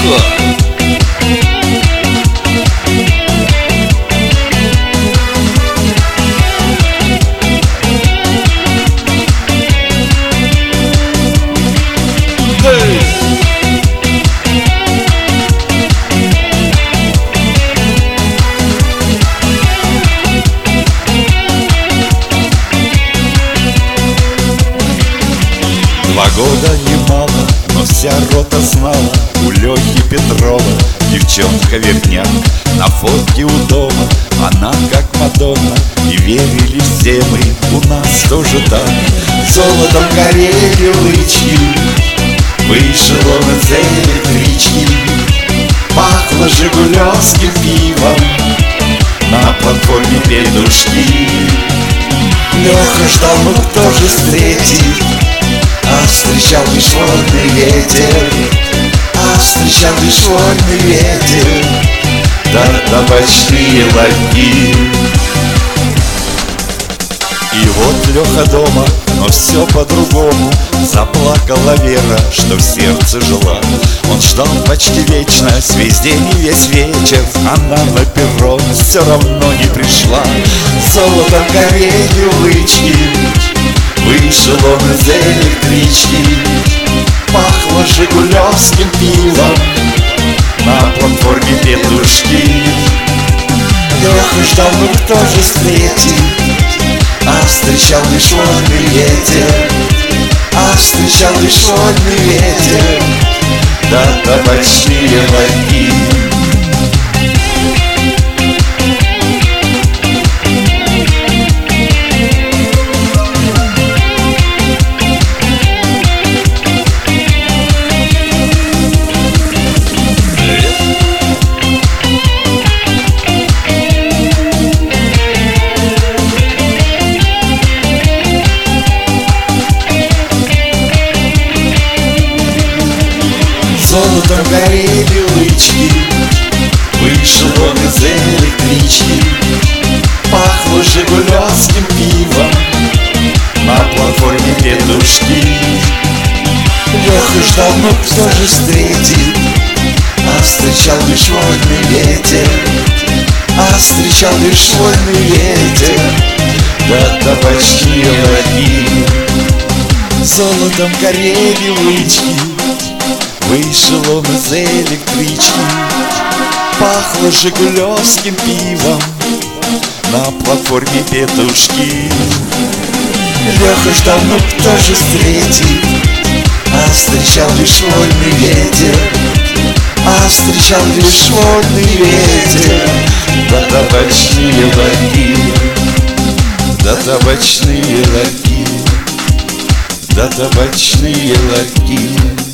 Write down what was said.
Леха. Два года немало, но вся рота знала: у Лехи Петрова девчонка верняк. На фотке у дома она как Мадонна, и верили все мы, у нас тоже так. Золотом горели лычки, вышел он из электрички. Пахло жигулевским пивом на платформе петушки. Леха ждал, ну кто же встретит, а встречал лишь вольный ветер, а встречал лишь вольный ветер, да табачные ларьки. И вот Леха дома, но все по-другому. Заплакала Вера, что в сердце жила. Он ждал почти вечно, весь день и весь вечер. Она на перрон все равно не пришла. Золотом горели лычки, вышел он из электрички. Пахло жигулевским пивом на платформе петушки. Леха ждал, ну кто же встретит, а встречал лишь вольный ветер, а встречал лишь вольный ветер, да табачные ларьки. Золотом горели лычки, вышел он из электрички. Пахло жигулевским пивом на платформе петушки. Леха ждал, ну кто же встретит, а встречал лишь вольный ветер, а встречал лишь вольный ветер, да табачные ларьки. Золотом горели лычки, вышел он из электрички. Пахло жигулевским пивом на платформе петушки. Леха ждал, ну кто же встретит, а встречал лишь вольный ветер, а встречал лишь вольный ветер, да табачные ларьки, да табачные ларьки, да табачные ларьки.